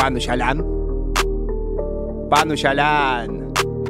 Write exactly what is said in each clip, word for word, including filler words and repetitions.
Пану Сялян. Пану Сялян.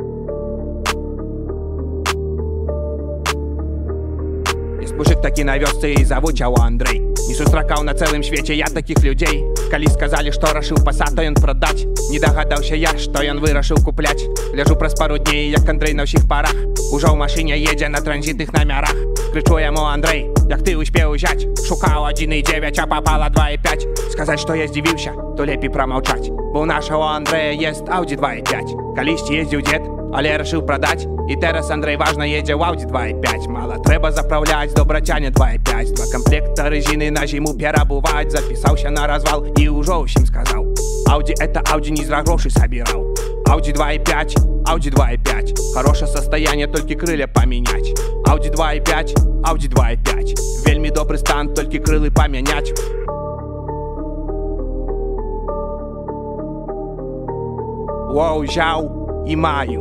Jest mужик такі на вёсцы і завуць яго Андрэй. Не сустракаў на цэлым свеце я такіх людзей. Калі сказалі, што рашыў пасад ён прадаць, не дагадаўся я, што ён вырашыў купляць. Ляжу праз пару дней, як Андрэй на ўсіх парах, ужо ў машыне едзе на транзітных намярах. Крычу яму: Андрэй, як ты успеў узяць? Шукаў адзін і дзевяць, а папала два і пяць. Сказаць, што я здзівіўся, то лепей прамаўчаць, бо ў нашага Андрэя есть Audi два і пяць. Калісьці ездзіў дзед, але рашыў прадаць, і teraz Андрэй важна едзе ў Audi два і пяць. Мала трэба запраўляць, добра цяне два і пяць. Два комплекта рэзіны на зіму перабуваць. Запісаўся на развал і ўжо ўсім сказаў: Audi это Audi, не зра грошы сабіраў. Audi два і пяць, Audi два і пяць. Хорошее состояние, толькі крылья памяняць. Audi два і пяць, Audi два і пяць. Вельмі добры стан, толькі крылы памяняць. Воу, взяў і маю.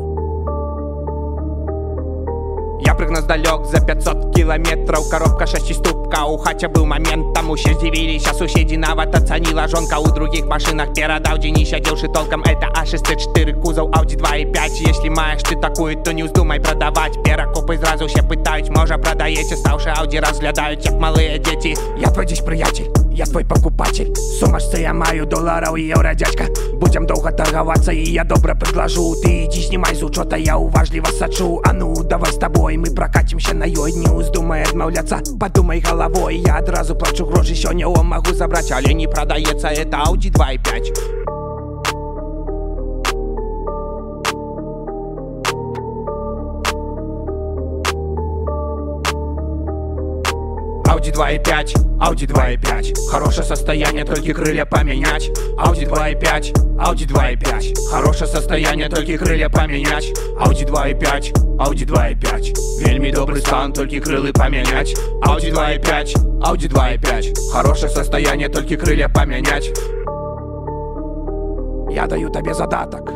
Я прыгнуў здалёк за пятьсот километров. Коробка шестиступка, у хаце быў момент, там усе здзівіліся. Суседзі нават ацаніла. Жонка ў других машинах перад Audi не сядзеўшы толком. Это А шестьдесят четыре, кузов Audi два і пяць. Если маешь ты такую, то не уздумай продавать. Перакупы зразу все пытаюць: можа прадаеце? Стаўшы Audi разглядаюць як малыя дзеці. Я твой дзесь прыяцель, я твой покупатель. Сумашцы я маю долараў і еўра, дядька. Будем доўга торгавацца, і я добра предложу. Ты ідзі знімай з учота, я уважліва сачу. А ну, давай с тобой, мы прокатимся на ёй. Не уздумай адмаўляцца, подумай головой. Я адразу плачу грошы, сёння о магу забраць, але не продаецца это Audi два і пяць. Audi два і пяць, Audi два і пяць. Хорошее состояние, только крылья поменять. Audi два і пяць, Audi два і пяць. Хорошее состояние, только крылья поменять. Audi два і пяць, Audi два і пяць. Вельмі добрый стан, только крылы поменять. Audi два і пяць, Audi два і пяць. Хорошее состояние, только крылья поменять. Я даю тебе задаток.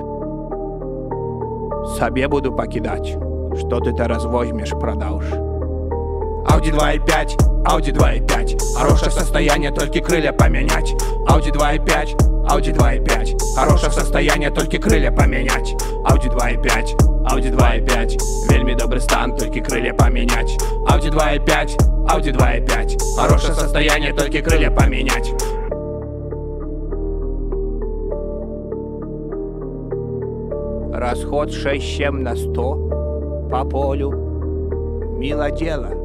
Себе буду покидать. Что ты teraz возьмешь, продашь? Audi два і пяць, Audi два і пяць. Хорошее состояние, только крылья поменять. Audi два і пяць, Audi два і пяць. Хорошее состояние, только крылья поменять. Audi два і пяць, Audi два і пяць. Вельмі добрый стан, только крылья поменять. Audi два і пяць, Audi два і пяць. Хорошее состояние, только крылья поменять. Расход шесть семь на сто по полю. Мило дело.